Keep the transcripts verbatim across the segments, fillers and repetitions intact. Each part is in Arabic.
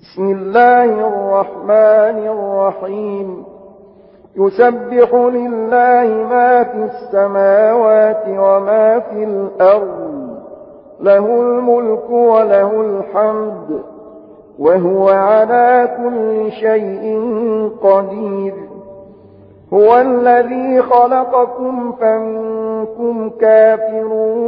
بسم الله الرحمن الرحيم يسبح لله ما في السماوات وما في الأرض له الملك وله الحمد وهو على كل شيء قدير هو الذي خلقكم فمنكم كافر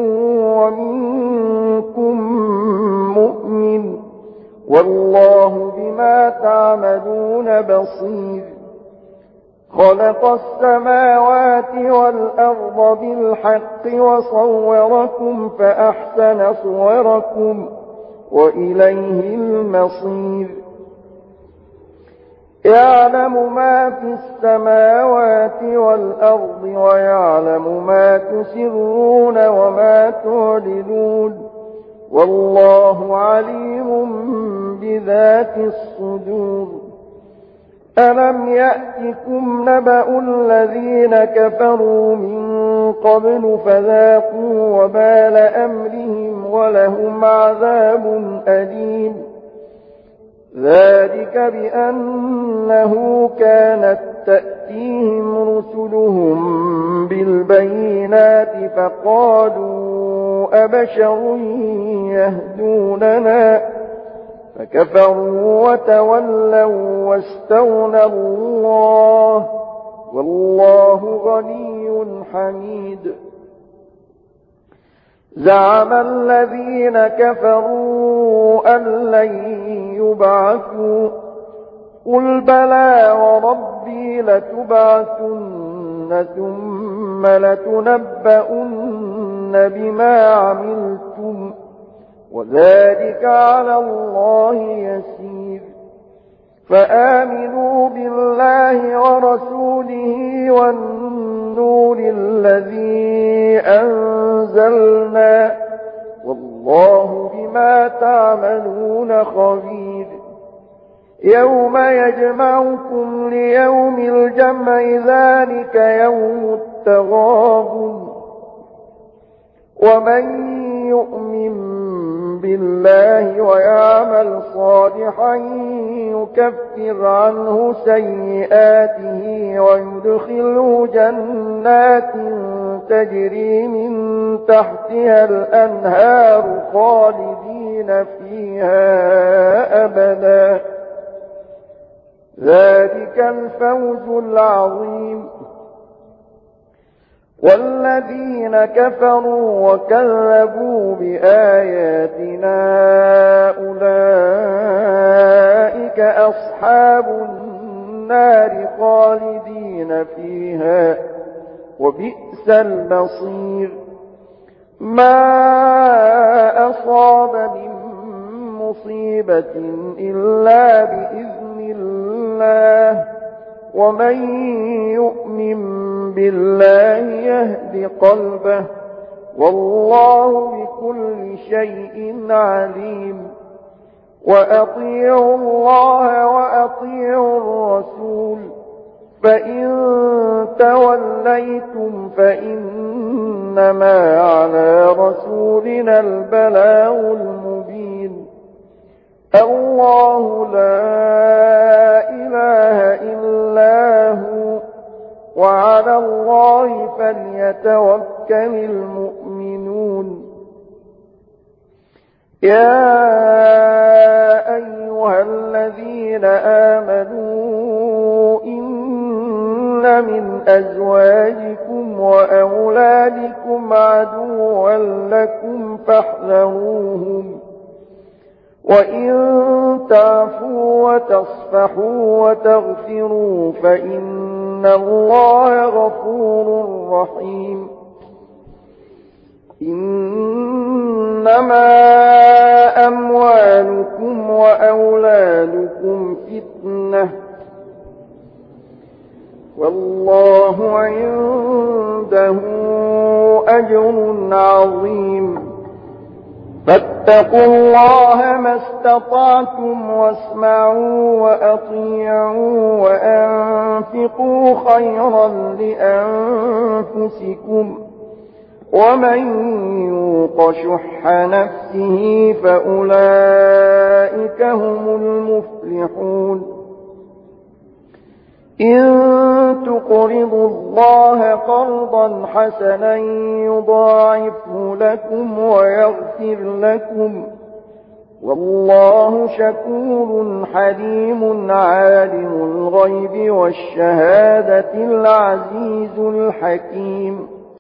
ومنكم مؤمن والله بما تعملون بصير خلق السماوات والأرض بالحق وصوركم فأحسن صوركم وإليه المصير يعلم ما في السماوات والأرض ويعلم ما تسرون وما تعلنون والله عليم بذات الصدور ألم يأتكم نبأ الذين كفروا من قبل فذاقوا وبال أمرهم ولهم عذاب أليم ذلك بأنه كانت تأتيهم رسلهم بالبينات فقالوا أبشر يهدوننا فكفروا وتولوا واستغنى الله والله غني حميد زعم الذين كفروا أن لن يبعثوا قل بلى وربي لتبعثن ثم لتنبؤن بما عملتم وذلك على الله يسير فآمنوا بالله ورسوله والنور الذي أنزلنا والله بما تعملون خبير يوم يجمعكم ليوم الجمع ذلك يوم التغابن ومن يؤمن بالله ويعمل صالحا يكفر عنه سيئاته ويدخله جنات تجري من تحتها الأنهار خالدين فيها أبدا ذلك الفوز العظيم والذين كفروا وكذبوا بآياتنا أولئك أصحاب النار خالدين فيها وبئس المصير ما أصاب من مصيبة إلا بإذن الله ومن يؤمن بالله يهد قلبه والله بكل شيء عليم وأطيعوا الله وأطيعوا الرسول فإن توليتم فإنما على رسولنا البلاغ المبين الله لا إله إلا هو وعلى الله فليتوكل المؤمنون يا أيها الذين آمنوا إن من أزواجكم وأولادكم عدوا لكم فاحذروهم وإن تعفوا وتصفحوا وتغفروا فإن الله غفور رحيم إنما أموالكم وأولادكم فتنة والله عنده أجر عظيم فاتقوا الله ما استطعتم واسمعوا وأطيعوا وأنفقوا خيرا لأنفسكم ومن يوق شح نفسه فأولئك هم المفلحون المفلحون إن تقرضوا الله قرضا حسنا يضاعفه لكم ويغفر لكم والله شكور حليم عالم الغيب والشهادة العزيز الحكيم